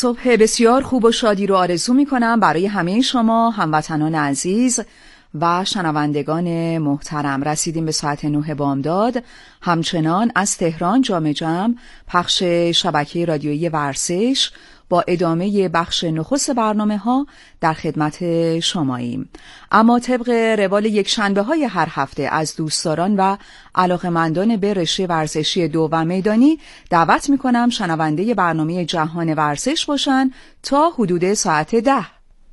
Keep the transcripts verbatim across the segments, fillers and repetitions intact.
صبح بسیار خوب و شادی رو آرزو می کنم برای همه شما هموطنان عزیز و شنوندگان محترم. رسیدیم به ساعت نه بامداد. همچنان از تهران جام جم پخش شبکه رادیویی ورزش با ادامه بخش نخست برنامه ها در خدمت شماییم. اما طبق روال یک شنبه های هر هفته از دوستداران و علاقمندان به رشته ورزشی دو و میدانی دعوت می کنم شنونده برنامه جهان ورزش باشن تا حدود ساعت ده.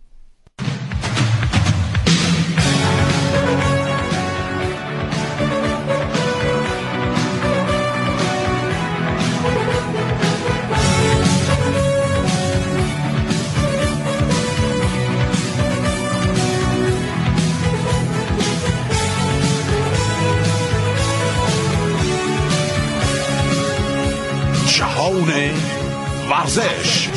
جهان ورزش.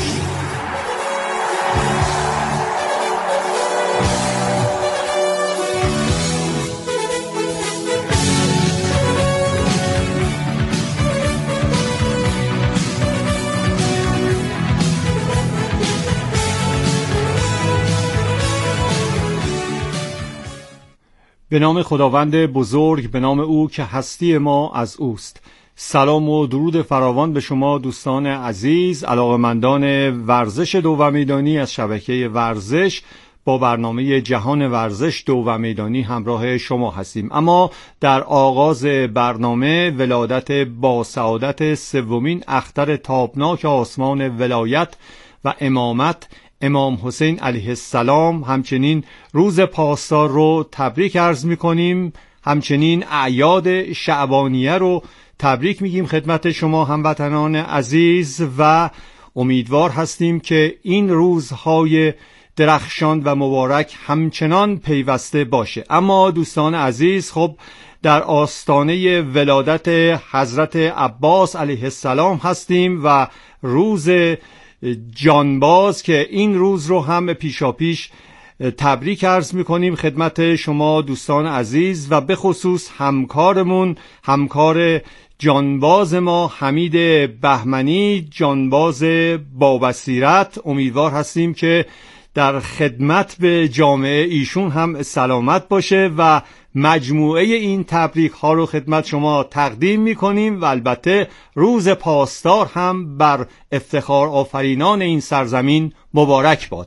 به نام خداوند بزرگ، به نام او که هستی ما از اوست. سلام و درود فراوان به شما دوستان عزیز، علاقه‌مندان ورزش دو و میدانی از شبکه ورزش. با برنامه جهان ورزش دو و میدانی همراه شما هستیم. اما در آغاز برنامه ولادت با سعادت سومین اختر تابناک آسمان ولایت و امامت امام حسین علیه السلام، همچنین روز پاسدار رو تبریک عرض می‌کنیم. همچنین اعیاد شعبانیه رو تبریک میگیم خدمت شما هموطنان عزیز و امیدوار هستیم که این روزهای درخشان و مبارک همچنان پیوسته باشه. اما دوستان عزیز، خب در آستانه ولادت حضرت عباس علیه السلام هستیم و روز جانباز که این روز رو هم پیشاپیش تبریک عرض میکنیم خدمت شما دوستان عزیز و به خصوص همکارمون، همکار جانباز ما حمید بهمنی، جانباز بابصیرت. امیدوار هستیم که در خدمت به جامعه ایشون هم سلامت باشه و مجموعه این تبریک ها رو خدمت شما تقدیم میکنیم و البته روز پاسدار هم بر افتخار آفرینان این سرزمین مبارک باد.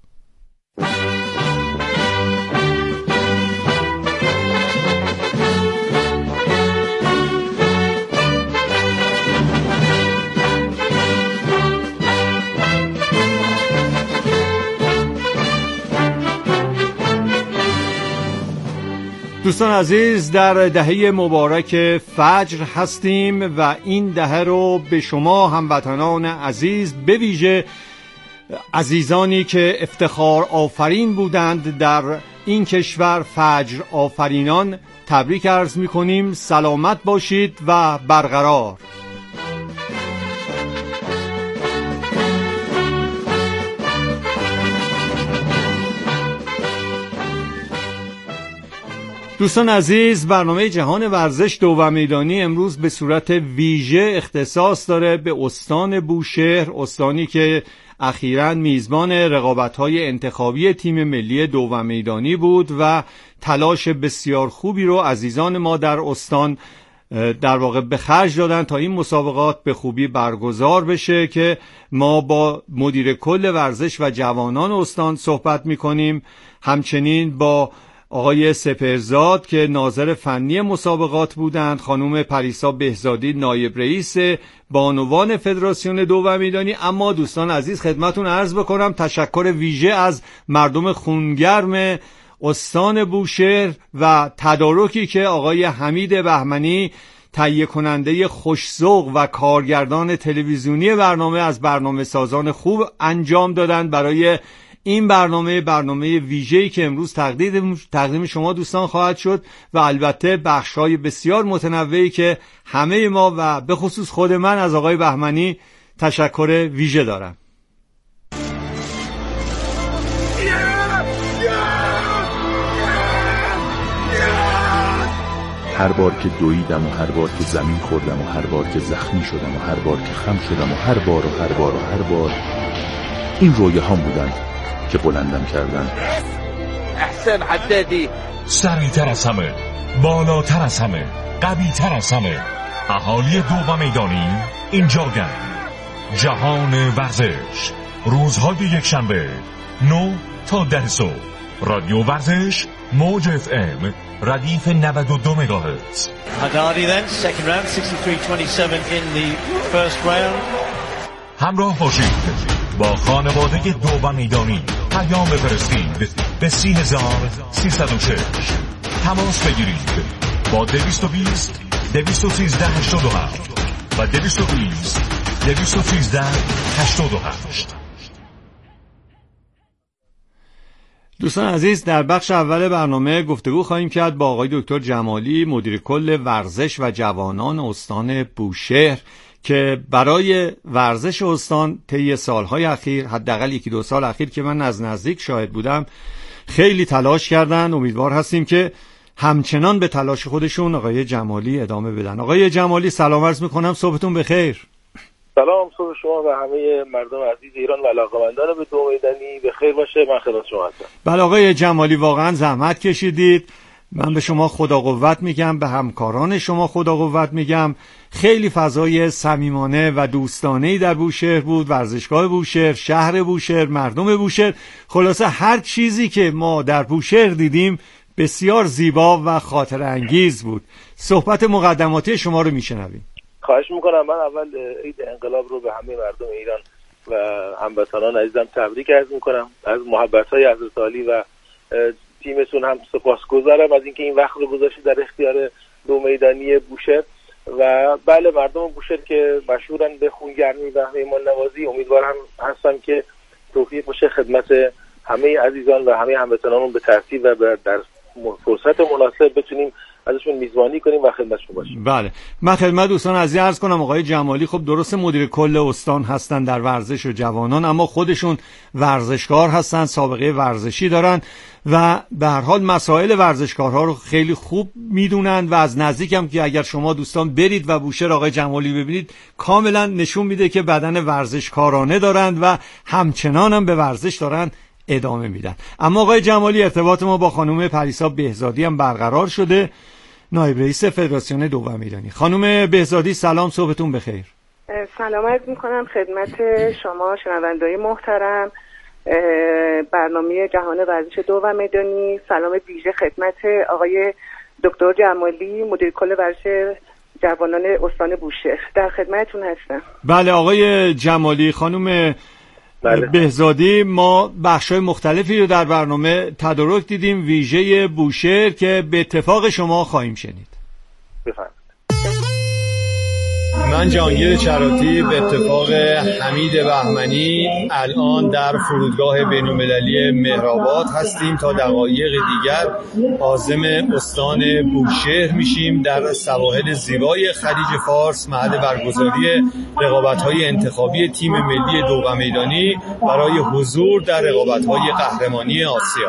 دوستان عزیز، در دهه مبارک فجر هستیم و این دهه رو به شما هموطنان عزیز، به ویژه عزیزانی که افتخار آفرین بودند در این کشور، فجر آفرینان، تبریک عرض می‌کنیم. سلامت باشید و برقرار. دوستان عزیز، برنامه جهان ورزش دو و میدانی امروز به صورت ویژه اختصاص داره به استان بوشهر، استانی که اخیراً میزبان رقابت‌های انتخابی تیم ملی دو و میدانی بود و تلاش بسیار خوبی رو عزیزان ما در استان در واقع به خرج دادن تا این مسابقات به خوبی برگزار بشه که ما با مدیر کل ورزش و جوانان استان صحبت می‌کنیم. همچنین با آقای سپهرزاد که ناظر فنی مسابقات بودند، خانم پریسا بهزادی نایب رئیس بانوان فدراسیون دو و میدانی. اما دوستان عزیز خدمتون عرض بکنم تشکر ویژه از مردم خونگرم استان بوشهر و تدارکی که آقای حمید بهمنی تهیه کننده خوش‌ذوق و کارگردان تلویزیونی برنامه از برنامه سازان خوب انجام دادند برای این برنامه برنامه ویژه‌ای که امروز تقدیم تقدیم شما دوستان خواهد شد و البته بخش‌های بسیار متنوعی که همه ما و به خصوص خود من از آقای بهمنی تشکر ویژه دارم. هر بار که دویدم و هر بار که زمین خوردم و هر بار که زخمی شدم و هر بار که خم شدم و هر بار و هر بار و هر بار این رویاها بودن که بلندم کردن. احسن حدادی، سریعتر از همه، بالاتر از همه، قوی‌تر از همه، اهالی دوم میدانی اینجا گرد. جهان ورزش، روزهای یک شنبه نه تا ده صبح. رادیو ورزش موج اف ام ردیف نود و دو مگاهرتز. Haddadi then second round sixty-three twenty-seven in the first round. همراه باشید با خانواده دوم میدانی. پیام بفرستید به سی هزار سیصد و شش. تماس بگیرید با دویست و بیست دویست و سیزده هشتاد و هفت و دویست و بیست دویست و سیزده هشتاد و هشت. دوستان عزیز، در بخش اول برنامه گفتگو خواهیم کرد با آقای دکتر جمالی، مدیر کل ورزش و جوانان استان بوشهر، که برای ورزش استان طی سالهای اخیر، حداقل یکی دو سال اخیر که من از نزدیک شاهد بودم، خیلی تلاش کردن. امیدوار هستیم که همچنان به تلاش خودشون آقای جمالی ادامه بدن. آقای جمالی سلام عرض میکنم، صبحتون بخیر. سلام، صبح شما و همه مردم عزیز ایران و علاقه‌مندان به دو میدانی به خیر باشه. من خدمت شما هستم. بله آقای جمالی، واقعا زحمت کشیدید. من به شما خدا قوت میگم، به همکاران شما خدا قوت میگم. خیلی فضای صمیمانه و دوستانه‌ای در بوشهر بود، ورزشگاه بوشهر، شهر بوشهر، مردم بوشهر. خلاصه هر چیزی که ما در بوشهر دیدیم بسیار زیبا و خاطر انگیز بود. صحبت مقدماتی شما رو میشنویم. خواهش میکنم. من اول عید انقلاب رو به همه مردم ایران و هموطنان عزیزم تبریک عرض میکنم. از محبت‌های حضرت علی و تیمتون هم سپاسگزارم از اینکه این وقت رو گذاشتید در اختیار دو میدانی بوشهر. و بله، مردم بوشهر که مشهورن به خونگرمی و مهمان نوازی، امیدوارم هستم که توفیق باشه خدمت همه عزیزان و همه هموطنانمون به ترتیب و در فرصت مناسب بتونیم ازشون میزبانی کنیم و خدمتشون باشیم. بله، من خدمت دوستان عزیز عرض کنم آقای جمالی خب درست مدیر کل استان هستن در ورزش و جوانان، اما خودشون ورزشکار هستن، سابقه ورزشی دارن و به هر حال مسائل ورزشکارها رو خیلی خوب میدونن و از نزدیک هم که اگر شما دوستان برید و بوشهر آقای جمالی ببینید کاملا نشون میده که بدن ورزشکارانه دارند و همچنان هم به ورزش دارن ادامه میدن. اما آقای جمالی، ارتباط ما با خانم پریسا بهزادی هم برقرار شده، نایب رئیس فدراسیون دوم میدانی. خانم بهزادی سلام، صبحتون بخیر. سلام عرض میکنم خدمت شما شنونده‌های محترم برنامه جهان ورزش دوم میدانی. سلام ویژه خدمت آقای دکتر جمالی، مدیر کل ورزش جوانان استان بوشهر. در خدمتتون هستم. بله آقای جمالی، خانم بله. بهزادی، ما بخشای مختلفی رو در برنامه تدارک دیدیم، ویژه بوشهر که به اتفاق شما خواهیم شنید. بفرمایید. من جهانگیر چراتی به اتفاق حمید بهمنی الان در فرودگاه بین‌المللی مهرآباد هستیم. تا دقایق دیگر عازم استان بوشهر میشیم در سواحل زیبای خلیج فارس، محل برگزاری رقابت‌های انتخابی تیم ملی دوم میدانی برای حضور در رقابت‌های قهرمانی آسیا.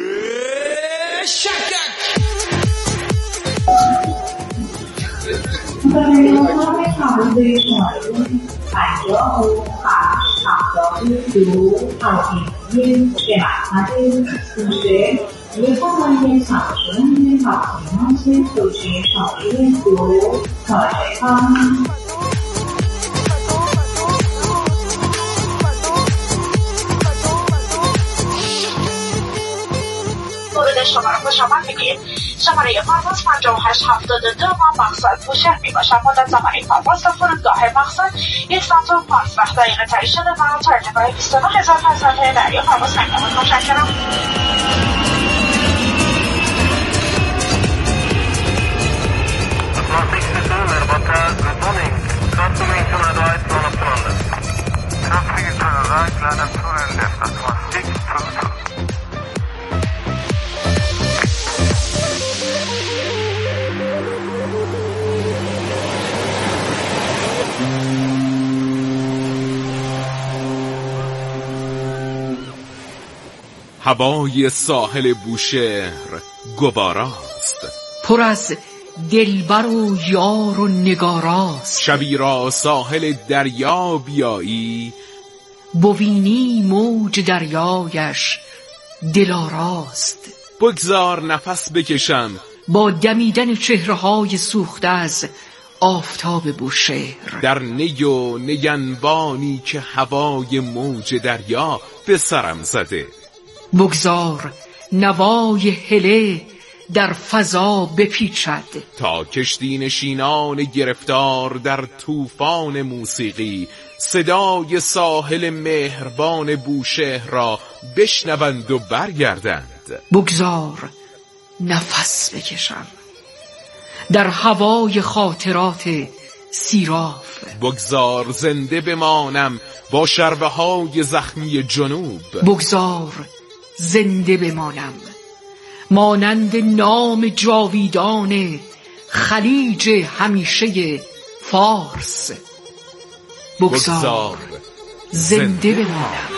مورد شماره خوش آمد میگیم. شماره پرواز پنجاه و هشت هفتاد و دو و مقصد بوشهر می باشد. مدت زمان پرواز تا فرودگاه مقصد یک ساعت و پانزده دقیقه تعیین شده و تا ارتفاع بیست و نه هزار پنجصد دریا پرواز نمی‌کنید. متشکرم. هوای ساحل بوشهر گواراست، پر از دلبر و یار و نگاراست. شبی را ساحل دریا بیایی بوینی موج دریایش دلاراست. بگذار نفس بکشم با دمیدن چهره‌های سوخته از آفتاب بوشهر، در نی و نینبانی که هوای موج دریا به سرم زده. بگذار نوای هله در فضا بپیچد تا کشتی نشینان گرفتار در طوفان موسیقی صدای ساحل مهربان بوشهر را بشنوند و برگردند. بگذار نفس بکشم در هوای خاطرات سیراف. بگذار زنده بمانم با شربه های زخمی جنوب. بگذار زنده بمانم مانند نام جاویدان خلیج همیشه فارس. بگذار زنده بمانم.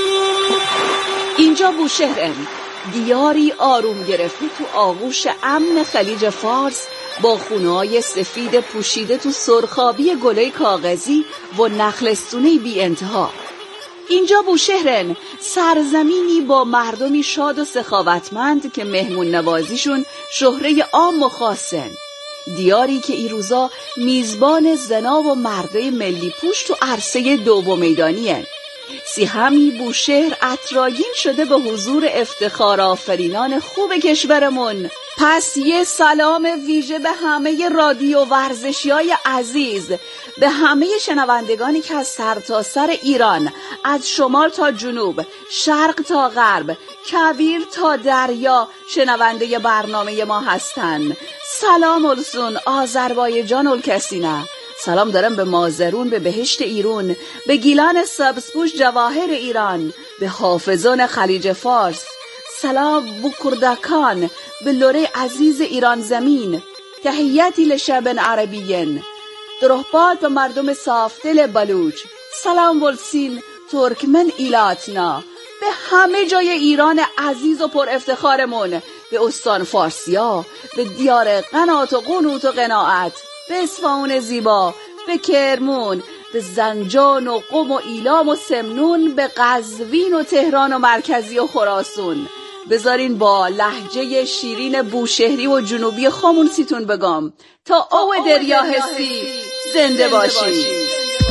اینجا بوشهر، دیاری آروم گرفته تو آغوش امن خلیج فارس با خونه‌های سفید پوشیده تو سرخابی گلای کاغذی و نخلستونی بی انتها. اینجا بوشهرن، سرزمینی با مردمی شاد و سخاوتمند که مهمون نوازیشون شهره عام و خاصن. دیاری که این روزا میزبان زنا و مردای ملی پوش تو عرصه دوم میدانیه. سی همی بوشهر اطراگین شده به حضور افتخار آفرینان خوب کشورمون. پس یه سلام ویژه به همه رادیو ورزشی های عزیز، به همه شنوندگانی که از سر تا سر ایران، از شمال تا جنوب، شرق تا غرب، کویر تا دریا شنونده برنامه ما هستن. سلام السون آذربایجان الکسینه. سلام دارم به مازرون، به بهشت ایرون، به گیلان سبزپوش جواهر ایران، به حافظان خلیج فارس. سلام بو کردکان، به لوره عزیز ایران زمین. تحییتی لشبن عربیین. درهباد به مردم صافدل بلوچ. سلام ولسین ترکمن ایلاتنا، به همه جای ایران عزیز و پر افتخارمون، به استان فارسیا، به دیار قنات و قنوت و قناعت، به اصفهان زیبا، به کرمون، به زنجان و قم و ایلام و سمنون، به قزوین و تهران و مرکزی و خراسون. بذارین با لهجه شیرین بوشهری و جنوبی خامونسیتون بگم تا او دریا حسی زنده باشی.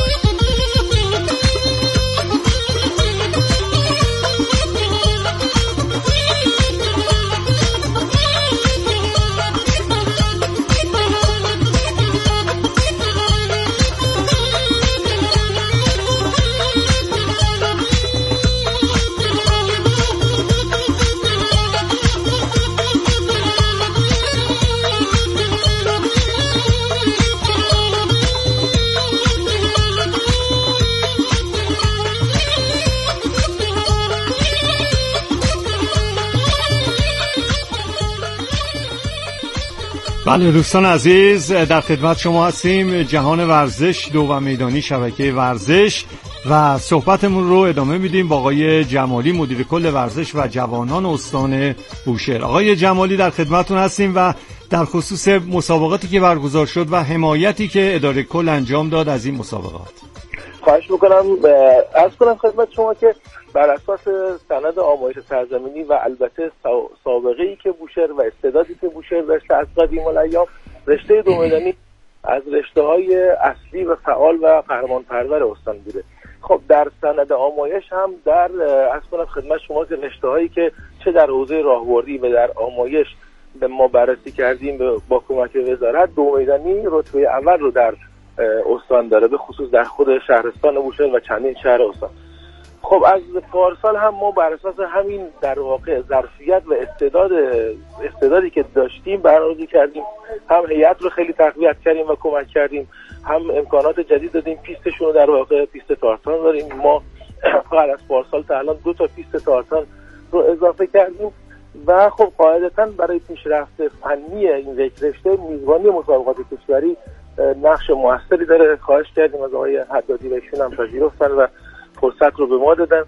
بله دوستان عزیز، در خدمت شما هستیم. جهان ورزش دو و میدانی شبکه ورزش و صحبتمون رو ادامه میدیم با آقای جمالی، مدیر کل ورزش و جوانان استان بوشهر. آقای جمالی در خدمتتون هستیم و در خصوص مسابقاتی که برگزار شد و حمایتی که اداره کل انجام داد از این مسابقات. خواهش میکنم عرض کنم خدمت شما که بر اساس سند آمایش سرزمینی و البته سابقه‌ای که بوشهر و استعدادی که بوشهر داشته از قدیم الایام، رشته دو میدانی از رشته‌های اصلی و فعال و قهرمان‌پرور استان بوده. خب در سند آمایش هم در عرض کنم خدمت شما که رشته‌هایی که چه در حوزه راهبردی و در آمایش به ما بررسی کردیم با کمک وزارت، دو میدانی رتبه اول رو در استان داره، به خصوص در خود شهرستان بوشهر و چندین شهر استان. خب از پارسال هم ما بر اساس همین در واقع ظرفیت و استعداد استعدادی که داشتیم برنامه‌ریزی کردیم، هم هیئت رو خیلی تقویت کردیم و کمک کردیم، هم امکانات جدید دادیم. پیستشون رو در واقع پیست تارتان داریم. ما فقط از پارسال تا الان دو تا پیست تارتان رو اضافه کردیم و خب قاعدتاً برای پیشرفت فنی این رشته میزبانی مسابقات کشوری نقش موثری داره. خواهش کردیم از آقای حدادی و ایشون هم پذیرفتن و فرصت رو به ما دادن.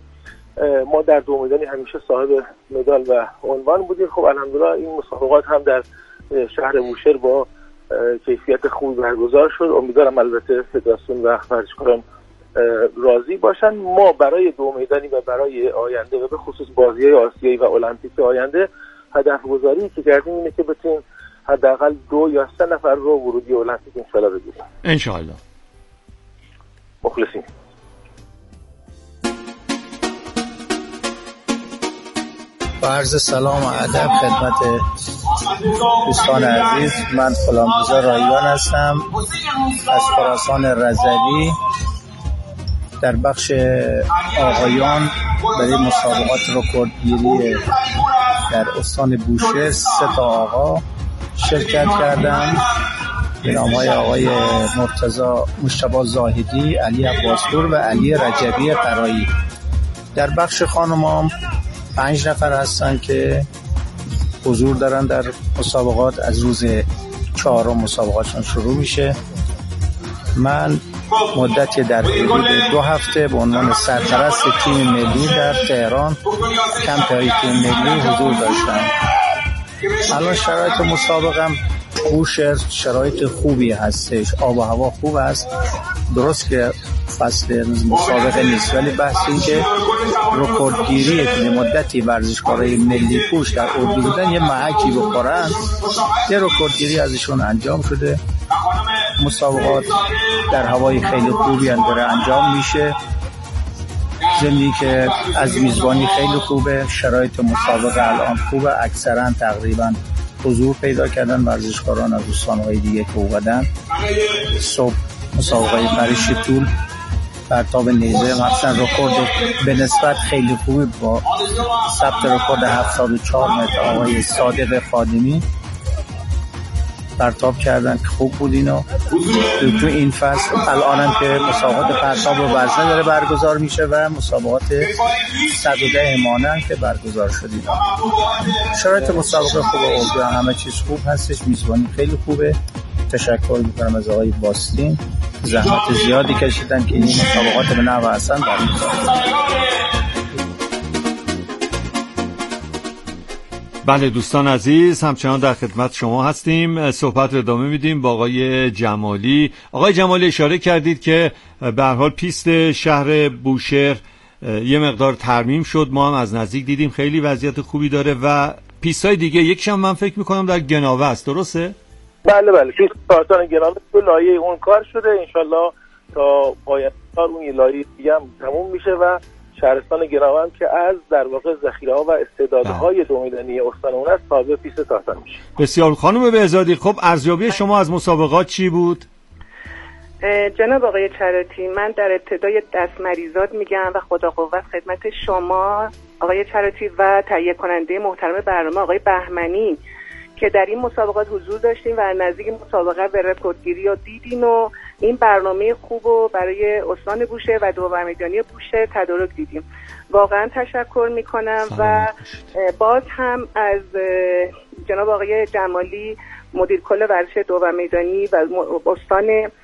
ما در دو میدانی همیشه صاحب مدال و عنوان بودیم. خب الحمدلله این مسابقات هم در شهر بوشهر با کیفیت خوبی برگزار شد. امیدوارم البته فدراسیون و ورزشکاران راضی باشن. ما برای دو میدانی و برای آینده و به خصوص بازی‌های آسیایی و المپیک آینده هدف گذاری که کردیم اینه که بتونیم حداقل دو یا سه نفر رو ورودی المپیک انشالله بگیریم انشالله. مخلصیم. با عرض سلام و ادب خدمت دوستان عزیز، من غلامرضا رایگان هستم از خراسان رضوی. در بخش آقایان برای مسابقات رکوردگیری در استان بوشهر سه تا آقا شرکت کردم به نام‌های آقای مرتضی مجتبی زاهدی، علی عباسپور و علی رجبی قرایی. در بخش خانمام پنج نفر هستن که حضور دارن در مسابقات. از روز چهارم مسابقاتشون شروع میشه. من مدتی در حدود دو هفته به عنوان سرپرست تیم ملی در تهران کمپ های تیم ملی حضور داشتم. الان شرایط مسابقم بوشهر شرایط خوبی هستش، آب و هوا خوب است. درست که فصل مسابقه نیست، ولی بحث این که رکوردگیری که مدتی ورزشکارای ملی پوش در اردو بودن یه محکی بخورن، یه رکوردگیری ازشون انجام شده. مسابقات در هوای خیلی خوبی هم داره انجام میشه، زمینی که از میزبانی خیلی خوبه. شرایط مسابقه الان خوبه، اکثرا تقریبا حضور پیدا کردن ورزشکاران از استان‌های دیگه که اومدن. صبح مسابقه پریش طول پرتاب نیزه مثلا رکورد به نسبت خیلی خوبی با ثبت رکورد هفتاد و چهار متر آقای صادق خادمی پرتاب کردن که خوب بود. اینا تو این فصل الانم که مسابقات پرتاب و وزنه داره برگزار میشه و مسابقات صد و ده مانن که برگزار شد. اینا شرایط مسابقه خوبه، اردو همه چیز خوب هستش، میزبانی خیلی خوبه. تشکر میکنم از آقای باستین، زحمت زیادی کشیدن که این مسابقات به نحو احسن برگزار. بله دوستان عزیز، همچنان در خدمت شما هستیم. صحبت رو ادامه میدیم با آقای جمالی. آقای جمالی اشاره کردید که به هر حال پیست شهر بوشهر یه مقدار ترمیم شد، ما هم از نزدیک دیدیم، خیلی وضعیت خوبی داره و پیستای دیگه یکیش هم من فکر میکنم در گناوه است، درسته؟ بله بله، پیست ساعتان گناوه تو لایه اون کار شده، انشالله تا پایان کار اون لایه دیگه هم تموم میشه و شهرستان گناوه هم که از در واقع ذخیره‌ها و استعدادهای دو میدانی استان اون است تابع پیست ساعتان میشه. بسیار. خانم بهزادی، خب ارزیابی شما از مسابقات چی بود؟ جناب آقای چراتی، من در ابتدای دست مریضات میگم و خدا قوت خدمت شما آقای چراتی و تهیه کننده محترم برنامه آقای بهمنی که در این مسابقات حضور داشتیم و نزدیک مسابقه به رکوردگیری رو دیدین و این برنامه خوب رو برای استان بوشهر و دوم میدانی بوشهر تدارک دیدیم. واقعا تشکر میکنم و باز هم از جناب آقای جمالی مدیر کل ورزش دوم میدانی و استان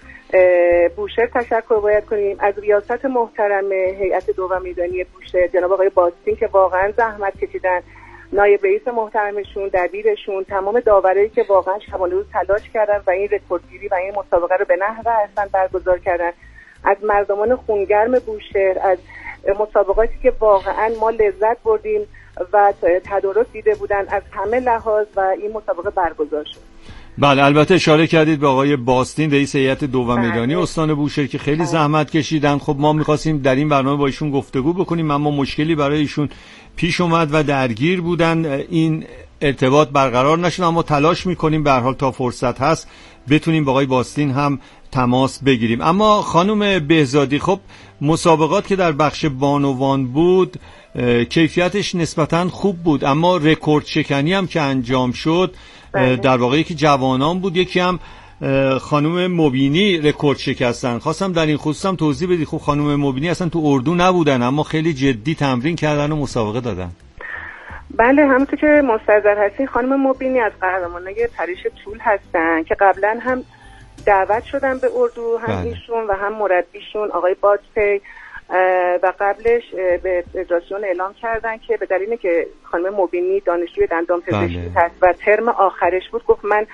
بوشهر تشکر باید کنیم. از ریاست محترم هیئت دوم میدانی بوشهر جناب آقای باستین که واقعا زحمت کشیدن، نایب رئیس محترمشون، دبیرشون، تمام داورایی که واقعا شبانه روز تلاش کردن و این رکوردگیری و این مسابقه رو به نحو احسن برگزار کردن. از مردمان خونگرم بوشهر، از مسابقاتی که واقعا ما لذت بردیم و تدارک دیده بودن از همه لحاظ و این مسابقه برگزار شد. بله، البته اشاره کردید به آقای باستین رئیس هیئت دوم میدانی استان بوشهر که خیلی زحمت کشیدن. خب ما می‌خواستیم در این برنامه با ایشون گفتگو بکنیم، اما مشکلی برای ایشون پیش اومد و درگیر بودن، این ارتباط برقرار نشد، اما تلاش می‌کنیم به هر حال تا فرصت هست بتونیم با آقای باستین هم تماس بگیریم. اما خانم بهزادی، خب مسابقات که در بخش بانوان بود کیفیتش نسبتاً خوب بود، اما رکورد شکنی هم که انجام شد در واقع یکی جوانان بود، یکی هم خانم مبینی رکورد شکستن. خواستم در این خصوص هم توضیح بدید. خب خانم مبینی اصلا تو اردو نبودن اما خیلی جدی تمرین کردن و مسابقه دادن. بله، همونطور که مستحضر هستین خانم مبینی از قهرمانای پریش طول هستن که قبلا هم دعوت شدن به اردو، هم بله. ایشون و هم مربیشون آقای باجپی و قبلش به فدراسیون اعلام کردن که به دلیلی که خانم مبینی دانشجوی دندان پزشکی هست و ترم آخرش بود، گفت من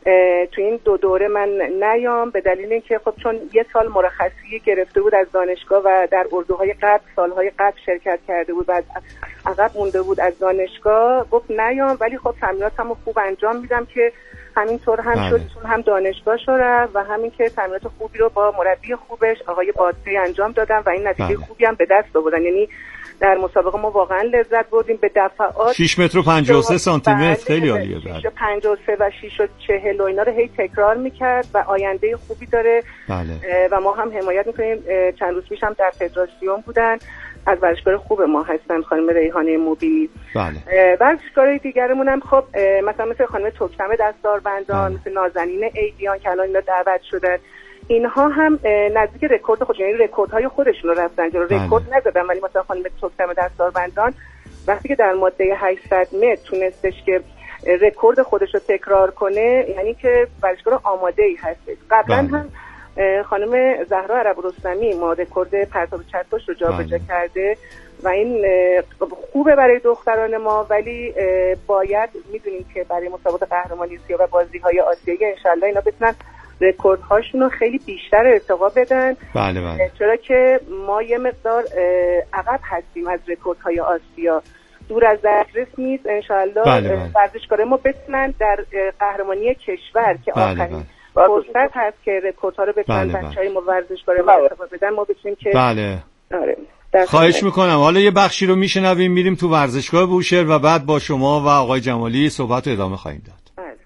تو این دو دوره من نیام به دلیل اینکه خب چون یه سال مرخصی گرفته بود از دانشگاه و در اردوهای قبل سالهای قبل شرکت کرده بود و عقب مونده بود از دانشگاه، گفت نیام، ولی خب تمریناتمو خوب انجام میدم که همینطور هم شد، چون هم دانشگاه شد و همین که تمرینات خوبی رو با مربی خوبش آقای بادری انجام دادم و این نتیجه خوبی هم به دست آوردن. یعنی در مسابقه ما واقعا لذت بردیم به دفعات. شش متر و پنجاه و سه سانتی متر خیلی عالیه. شش و پنجاه و سه و شش و چهل و اینا رو هی تکرار میکرد و آینده خوبی داره. بله. و ما هم حمایت میکنیم. چند روز پیش هم در فدراسیون بودن، از ورزشکار خوب ما هستن خانم ریحانه موبی. بله. ورزشکارای دیگرمون هم خب مثلا مثل خانم توکتم دستاربندان، مثل نازنین ایدیان که الان اینا دعوت شدن، اینها هم نزدیک رکورد خود، یعنی رکوردهای خودشون رو رفتن جلو. رکورد نزدن، ولی مثلا خانم توکتم دستاربندان وقتی که در ماده هشتصد متر تونستش که رکورد خودش رو تکرار کنه، یعنی که ورزشکار آماده ای هست. قبلا هم خانم زهرا عرب رستمی ما رکورد پرتاب چتاش رو جابجا کرده و این خوبه برای دختران ما، ولی باید میدونیم که برای مسابقات قهرمانی آسیا و بازی‌های آسیایی انشالله اینا بتونن رکوردهاشون رو خیلی بیشتر ارتقا بدن. بله بله. چرا که ما یه مقدار عقب هستیم از رکوردهای آسیا، دور از دسترس نیست. انشالله بله بله. ورزشکاران ما بتونن در قهرمانی کشور که بله آخرین بله. فرصت هست که رکوردها رو بتونن بله بله. بچهای ما ورزشکار ما ارتقا بدن، ما بتونیم که بله. آره. خواهش میکنم. حالا یه بخشی رو میشنویم، میریم تو ورزشگاه بوشهر و بعد با شما و آقای جمالی صحبت رو ادامه خواهیم داد. بله.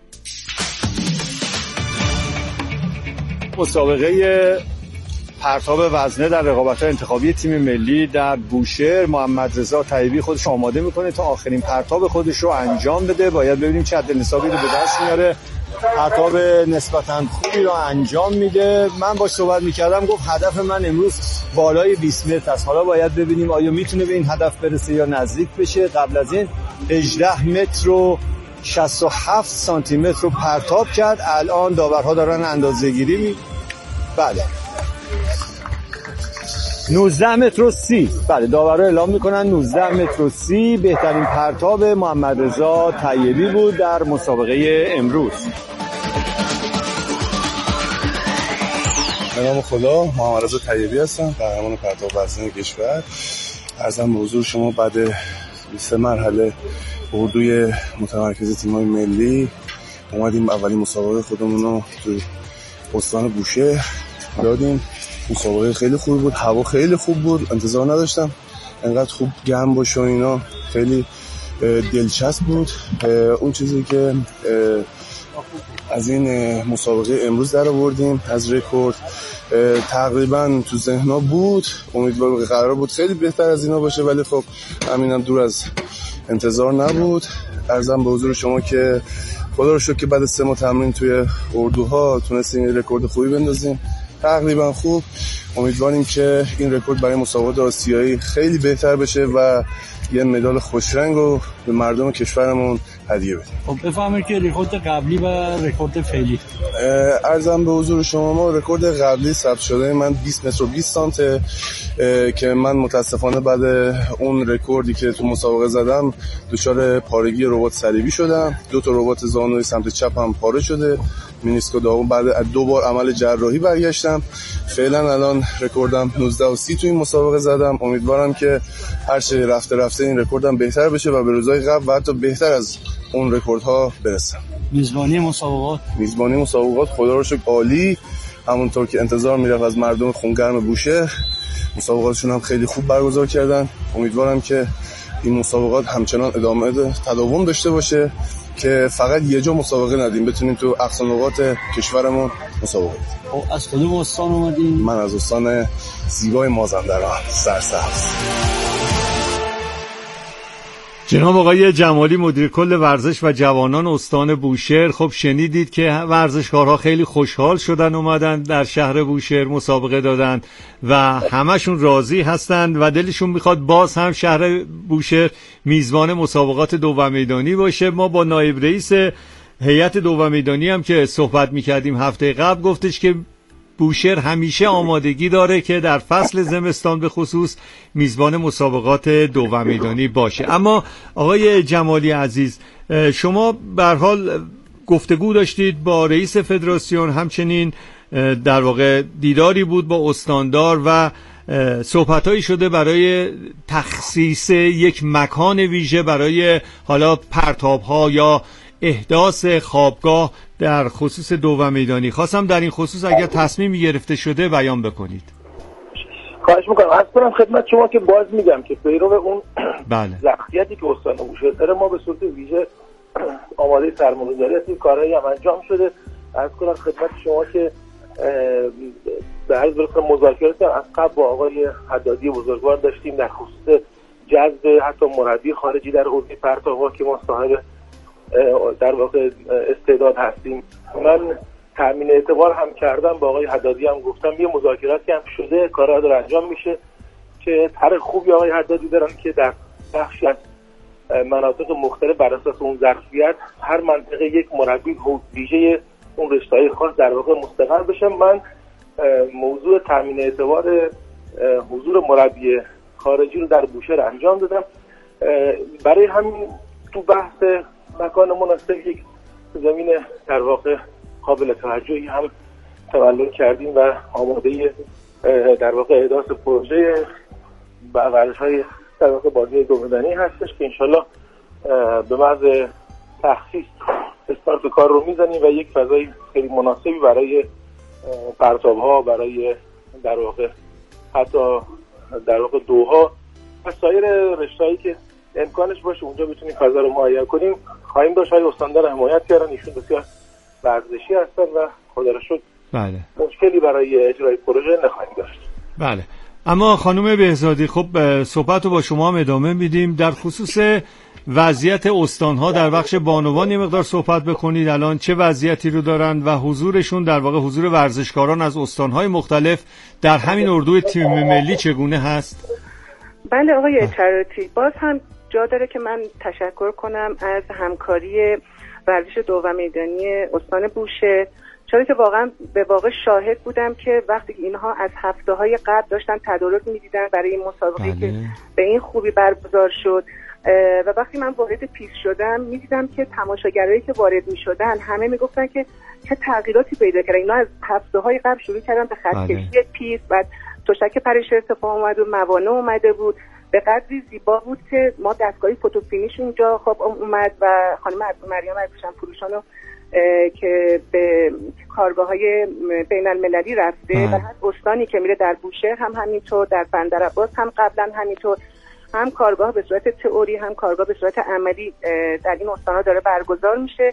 مسابقه پرتاب وزنه در رقابت‌های انتخابی تیم ملی در بوشهر، محمد رضا طیبی خودش آماده میکنه تا آخرین پرتاب خودش رو انجام بده. باید ببینیم چه حد نصابی رو به دست میاره. پرتاب نسبتاً خوبی رو انجام میده. من باش صحبت میکردم، گفت هدف من امروز بالای بیست متر است. حالا باید ببینیم آیا میتونه به این هدف برسه یا نزدیک بشه. قبل از این هجده متر و شصت و هفت سانتی متر رو پرتاب کرد. الان داورها دارن اندازه‌گیری می بله نوزده متر و سی. بله داورها اعلام میکنن نوزده متر و سی بهترین پرتاب محمد رضا طیبی بود در مسابقه امروز. به نام خدا، محمد رضا طیبی هستم، قهرمان پرتاب وزنه کشور. عرضم به حضور شما بعد سه مرحله اردوی متمرکز تیم‌های ملی اومدیم اولین مسابقه خودمون رو توی استان بوشهر دادیم. مسابقه خیلی خوب بود، هوا خیلی خوب بود، انتظار نداشتم انقدر خوب گرم باشه و اینا، خیلی دلچسب بود. اون چیزی که از این مسابقه امروز در آوردیم از رکورد تقریبا تو ذهن‌ها بود، امیدوارم قرار بود خیلی بهتر از اینا باشه، ولی خب همینم دور از انتظار نبود. عرضم به حضور شما که خدا رو شکر که بعد سه ماه تمرین توی اردوها تونستیم رکورد خوبی بندازیم، تقریبا خوب. امیدواریم که این رکورد برای مسابقات آسیایی خیلی بهتر بشه و یه مدال خوشرنگ رو به مردم کشورمون هدیه بدیم. خب بفهمید که رکورد قبلی و رکورد فعلی. عرضم به حضور شما ما رکورد قبلی ثبت شده من بیست متر و بیست سانته که من متاسفانه بعد اون رکوردی که تو مسابقه زدم دچار پارگی رباط صلیبی شدم. دو تا رباط زانوی سمت چپم پاره شده، مینیسکو داغون. بعد از دو بار عمل جراحی برگشتم. فعلا الان رکوردم نوزده و سی تو این مسابقه زدم. امیدوارم که هر چه رفته رفته این رکوردم بهتر بشه و به روزهای قبل و حتی بهتر از اون رکوردها برسم. میزبانی مسابقات میزبانی مسابقات خدا رو شکر عالی، همونطور که انتظار میرفت از مردم خونگرم بوشهر. مسابقاتشون هم خیلی خوب برگزار کردن. امیدوارم که این مسابقات همچنان ادامه تداوم داشته باشه که فقط یه جا مسابقه ندیم، بتونیم تو اقصا نقاط کشورمون مسابقه بدیم. از کدوم استان اومدین؟ من از استان زیبای مازندران سرسبز. جناب آقای جمالی مدیر کل ورزش و جوانان استان بوشهر، خب شنیدید که ورزشکارها خیلی خوشحال شدن اومدن در شهر بوشهر مسابقه دادن و همشون راضی هستند و دلشون میخواد باز هم شهر بوشهر میزبان مسابقات دو و میدانی باشه. ما با نایب رئیس هیئت دو و میدانی هم که صحبت میکردیم هفته قبل، گفتش که بوشهر همیشه آمادگی داره که در فصل زمستان به خصوص میزبان مسابقات دو و میدانی باشه. اما آقای جمالی عزیز، شما به هر حال گفتگو داشتید با رئیس فدراسیون، همچنین در واقع دیداری بود با استاندار و صحبتایی شده برای تخصیص یک مکان ویژه برای حالا پرتاب‌ها یا احداث خوابگاه در خصوص دو میدانی. خواستم در این خصوص اگر تصمیمی گرفته شده بیان بکنید. خواهش میکنم. از کنم خدمت شما که باز میگم که پیرو اون بله ظرفیتی که استان بوشهر داره، ما به صورت ویژه آماده سرمایه‌گذاری هستیم، کارهایی هم انجام شده. از کنم خدمت شما که به عرض برسم مذاکرات از قبل با آقای حدادی بزرگوار داشتیم در خصوص جذب حتی مربی خارجی در حوزه پرتاب‌ها که ما صاحب در واقع استعداد هستیم. من تامین اعتبار هم کردم، با آقای حدادی هم گفتم یه مذاکراتی هم شده، کارها داره انجام میشه که طرح خوبی آقای حدادی دارن که در بخشی از مناطق مختلف بر اساس اون ظرفیت هر منطقه یک مربی ویژه اون رشته‌های خاص در واقع مستقر بشه. من موضوع تامین اعتبار حضور مربی خارجی رو در بوشهر انجام دادم. برای همین تو بحث مکان مناسب یک زمین در واقع قابل توجهی هم تولد کردیم و آماده در واقع احداث پروژه ورزش‌های در واقع بازی دو میدانی هستش که انشالله به محض تخصیص استارت کار رو میزنیم و یک فضای خیلی مناسبی برای پرتاب‌ها، برای در واقع حتی در واقع دوها و سایر رشته‌هایی که امکانش باشه اونجا بتونیم فضا رو مهیا کنیم خواهیم داشت. های استاندار حمایت کردن، ایشون بسیار ورزشی هستن و خدا را شکر بله مشکلی برای اجرای پروژه نخواهیم داشت. بله. اما خانم بهزادی، خب صحبت رو با شما هم ادامه میدیم. در خصوص وضعیت استانها در بخش بانوان یه مقدار صحبت بکنید. الان چه وضعیتی رو دارن و حضورشون در واقع حضور ورزشکاران از استانهای مختلف در همین اردوی تیم ملی چگونه هست؟ بله آقای چراتی، باز هم جا داره که من تشکر کنم از همکاری ورزش دو و میدانی استان بوشهر، چون که واقعا به واقع شاهد بودم که وقتی اینها از هفته‌های قبل داشتن تدارک می‌دیدن برای این مسابقه که به این خوبی برگزار شد و وقتی من وارد پیست شدم می‌دیدم که تماشاگرایی که وارد می‌شدن همه میگفتن که چه تغییراتی پیدا کردن. اینا از هفته‌های قبل شروع کردن به خط‌کشی پیست، بعد تشک پرش ارتفاع اومد و موانع اومده بود، به قدری زیبا بود که ما دستگاهی فوتوفینیش اونجا خب اومد و خانم مریم ارکوشن فروشانو که به کارگاه‌های بین المللی رفته و هر استانی که میره در بوشهر هم همینطور، در بندرعباس هم قبلا همینطور، هم کارگاه به صورت تئوری هم کارگاه به صورت عملی در این استان‌ها داره برگزار میشه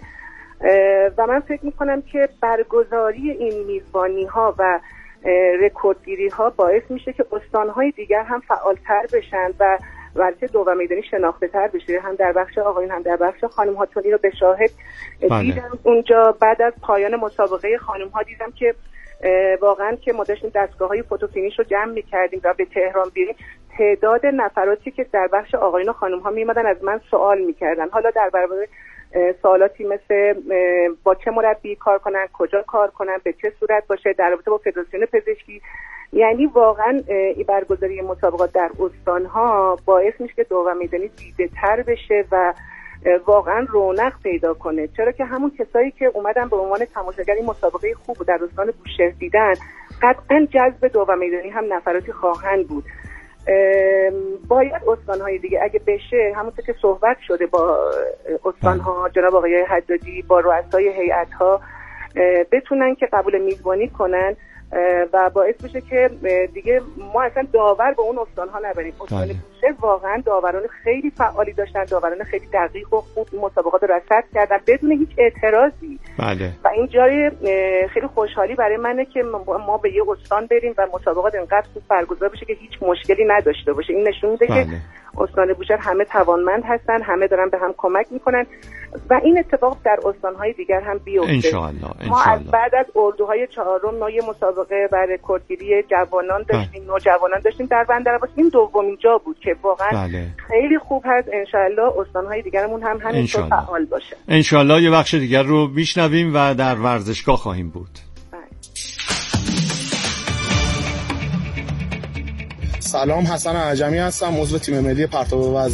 و من فکر میکنم که برگزاری این میزبانی‌ها و رکوردگیری‌ها باعث میشه که استان‌های دیگر هم فعالتر بشن و ورزش دو و میدانی شناخته تر بشه، هم در بخش آقایون هم در بخش خانم‌ها. چون رو به شاهد بله. دیدم اونجا بعد از پایان مسابقه خانم‌ها دیدم که واقعا که ما داشتیم دستگاه‌های فوتوفینیش رو جمع می‌کردیم و به تهران بیریم، تعداد نفراتی که در بخش آقایون و خانم‌ها می‌اومدن از من سوال می‌کردن، حالا در برابر سوالاتی مثل با چه مربی کار کنن، کجا کار کنن، به چه صورت باشه، در رابطه با فدراسیون پزشکی. یعنی واقعا این برگزاری مسابقات در استان‌ها باعث میشه که دو و میدانی دیده تر بشه و واقعا رونق پیدا کنه، چرا که همون کسایی که اومدن به عنوان تماشاگر این مسابقه خوب در استان بوشهر دیدن قطعا جذب دو و میدانی هم نفراتی خواهند بود. باید استان‌های دیگه اگه بشه، همونطور که صحبت شده با استان‌ها، جناب آقای حدادی با رؤسای هیئت‌ها بتونن که قبول میزبانی کنن و باعث بشه که دیگه ما اصلا داور به اون استان‌ها نبریم. استان بوشهر واقعا داوران خیلی فعالی داشتن، داوران خیلی دقیق و خوب مسابقات رو رصد کردن بدون هیچ اعتراضی. بله. و این جای خیلی خوشحالی برای منه که ما به یه استان بریم و مسابقات اینقدر خوب برگزار بشه که هیچ مشکلی نداشته باشه. این نشون میده بله. که استان بوشهر همه توانمند هستن، همه دارن به هم کمک میکنن و این اتفاق در استان‌های دیگر هم بیفته. انشاءالله. ما از بعد از اردوهای چهارم نوع مسابقه و رکوردگیری جوانان داشتیم، نوجوانان داشتیم در بندرعباس. این دومین جا بود که واقعا بله. خیلی خوب هست. انشاءالله استان‌های دیگرمون هم همینطور فعال باشه. انشاءالله یه بخش دیگر رو میشنویم و در ورزشگاه خواهیم بود. سلام، حسن عجمی هستم، عضو تیم ملی پرتاب وزن